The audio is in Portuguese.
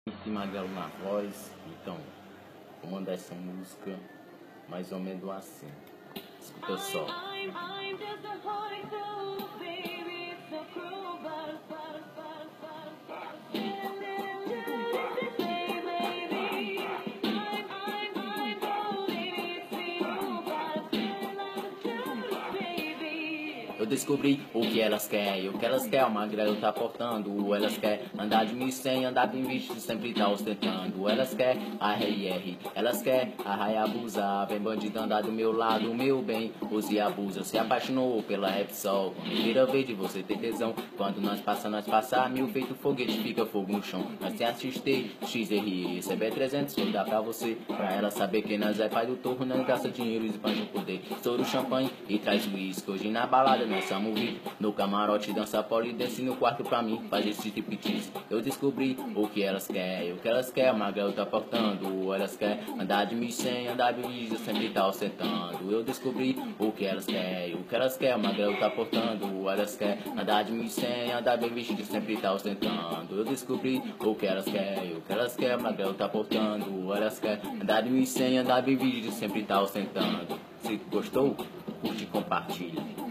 Esse Magrelo na voz, então vou mandar essa música mais ou menos assim. Escuta só. Eu descobri o que elas querem, o que elas querem, o Magrelo tá portando. Elas querem andar de 1100, andar bem visto, sempre tá ostentando. Elas querem a RR, elas querem a Hayabusa. Vem bandido andar do meu lado, meu bem, use e abusa. Se apaixonou pela Repsol, quando vira verde você tem tesão. Quando nós passa, mil feito foguete, fica fogo no chão. Nós tem assistir XRI, CB300, vou dar pra você. Pra ela saber que nós é pai do torro, nós gasta dinheiro e espanja o poder. Estoura o champanhe e traz uísque, hoje na balada nós somos VIP, no camarote dança polidense, no quarto pra mim faz esse striptease. Eu descobri o que elas querem, o Magrelo tá portando. Elas querem andar de 1100, andar de vídeo, sempre tá ostentando. Eu descobri o que elas querem, o Magrelo tá portando. Elas querem andar de 1100, andar bem vestido, sempre tá ostentando. Eu descobri o que elas querem, o Magrelo tá portando. Elas querem andar de 1100, andar bem vestido, sempre tá ostentando. Se gostou, curte e compartilha.